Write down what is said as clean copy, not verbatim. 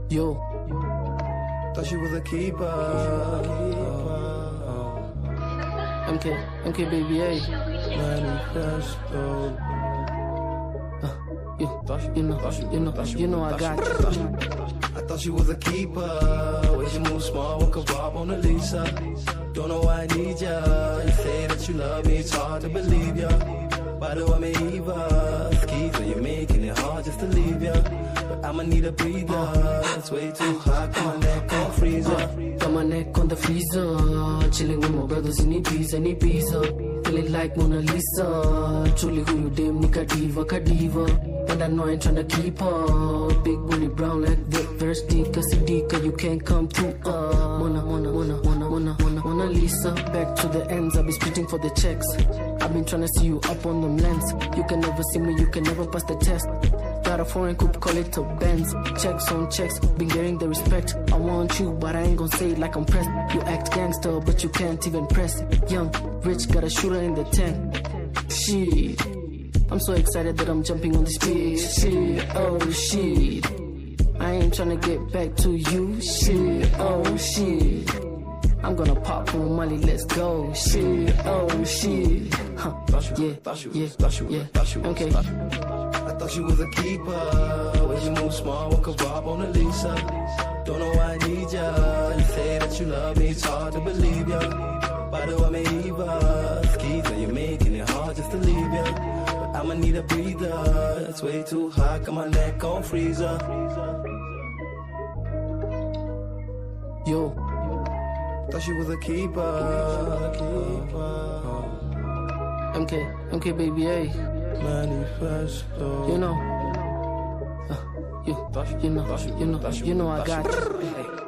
Yo, thought she was a keeper. MK baby, A. Manifesto. You know I got you. I thought she was a keeper. Way she move small, woke up Rob on Lisa. Don't know why I need ya. You say that you love me, it's hard to believe ya. Why do I make Eva? Skeezer, you're making it hard just to leave ya. But I'ma need a breather. It's way too hot, got my neck on freezer. Got my neck on the freezer. Chilling with my brothers in Ibiza. Feeling like Mona Lisa. Truly who you damn nigga diva. And I know I ain't tryna keep her. Big booty brown like Vic Verse Sidika, you can't come through. Mona Lisa. Back to the ends, I be spitting for the checks. I've been tryna see you up on them lens. You can never see me, you can never pass the test. Got a foreign coupe, call it a Benz. Checks on checks, been getting the respect. I want you, but I ain't gon' say it like I'm pressed. You act gangster, but you can't even press. Young, rich, got a shooter in the tank. Shit, I'm so excited that I'm jumping on this bitch. Shit, oh shit, I ain't tryna get back to you. Shit, oh shit, I'm gonna pop on Molly, let's go. Shit, oh shit, huh? Yeah. Okay. I thought she was a keeper. Way you move small, woke up Rob on Lisa. Don't know why I need ya. You say that you love me, it's hard to believe ya. Why do I make Eva? Skeezer, you're making it hard just to leave ya. But I'ma need a breather. It's way too hot, got my neck on freezer. Yo, thought she was a keeper. MK baby, A. Manifesto. You know I got you.